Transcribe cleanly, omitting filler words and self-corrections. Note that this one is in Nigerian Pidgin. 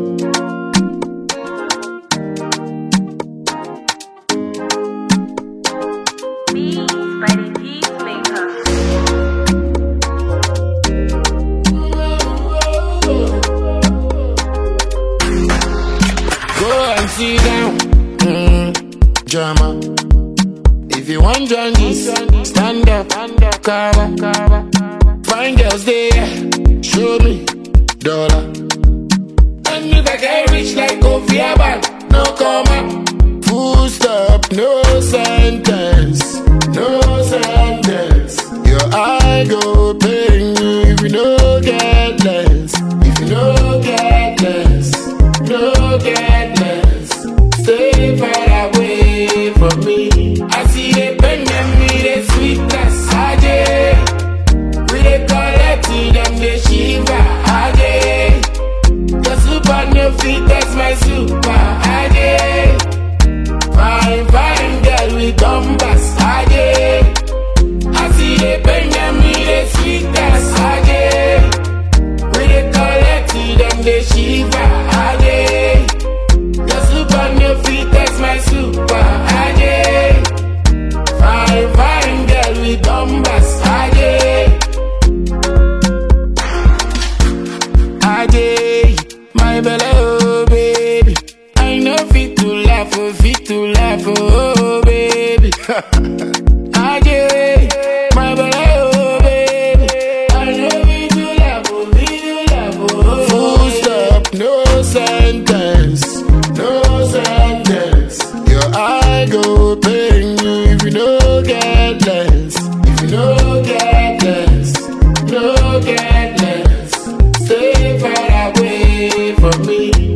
Sit down, drama. If you want join this, stand up, cover. Find girls there, show me dollar. And if I get rich like Kofi Abad, no comma. Full stop, no sentence, no sentence. Your eye go paying you if you no get less. If you no get less, no get less. Stay far away from me. I see the pain and me, the sweetness. Ajay, we the collect them, the shiva. Ajay, your super no fit, that's my super. Ajay, fine girl with bombas. Ajay, I see the pain and me, the sweetness. Ajay, we the collect them, the shiva. Ajay, on your feet, that's my super. Ajay, fine girl with bombas. Ajay, my belly, oh baby. I know fit to laugh, oh baby. Ajay, my belly, oh baby. I know fit to laugh, oh. Full stop, no sentence. No sentence. Your eye go paying you if you no get less. If you no get less, no get less. Stay far away from me.